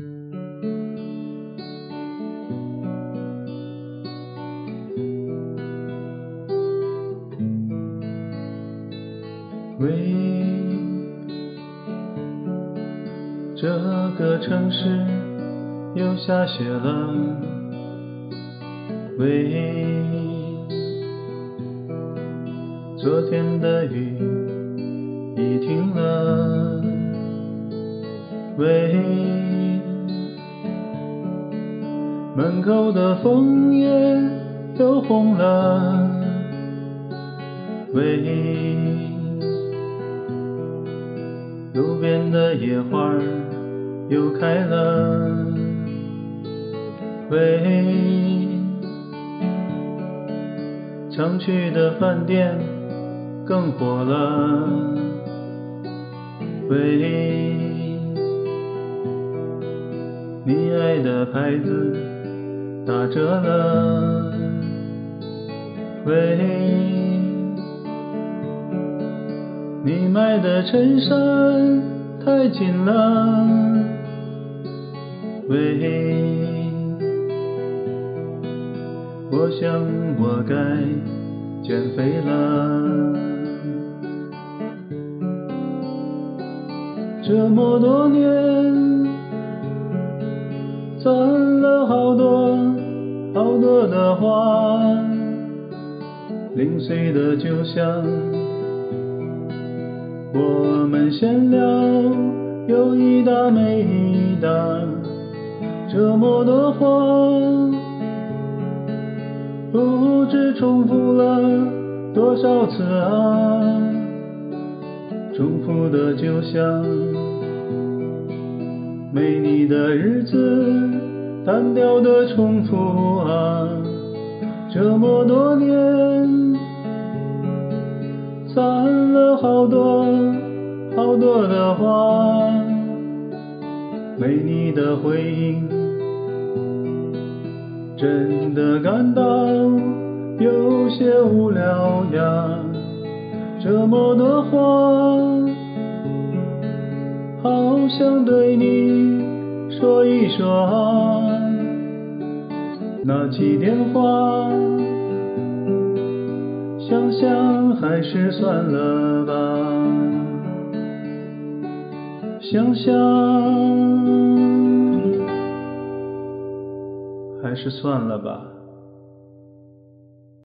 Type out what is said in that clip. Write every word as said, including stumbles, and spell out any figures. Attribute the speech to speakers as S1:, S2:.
S1: 为这个城市又下雪了，为昨天的雨已停了，为门口的枫叶又红了，为路边的野花又开了，为常去的饭店更火了，为你爱的牌子打折了，为你买的衬衫太紧了，为我想我该减肥了。这么多年攒了好多好多的话，零碎的就像我们闲聊有一搭没一搭，这么多话不知重复了多少次啊，重复的就像没你的日子，单调的重复啊，这么多年攒了好多好多的话，没你的回应，真的感到有些无聊呀。这么多话，好想对你说一说啊，拿起电话，想想还是算了吧，想想还是算了吧。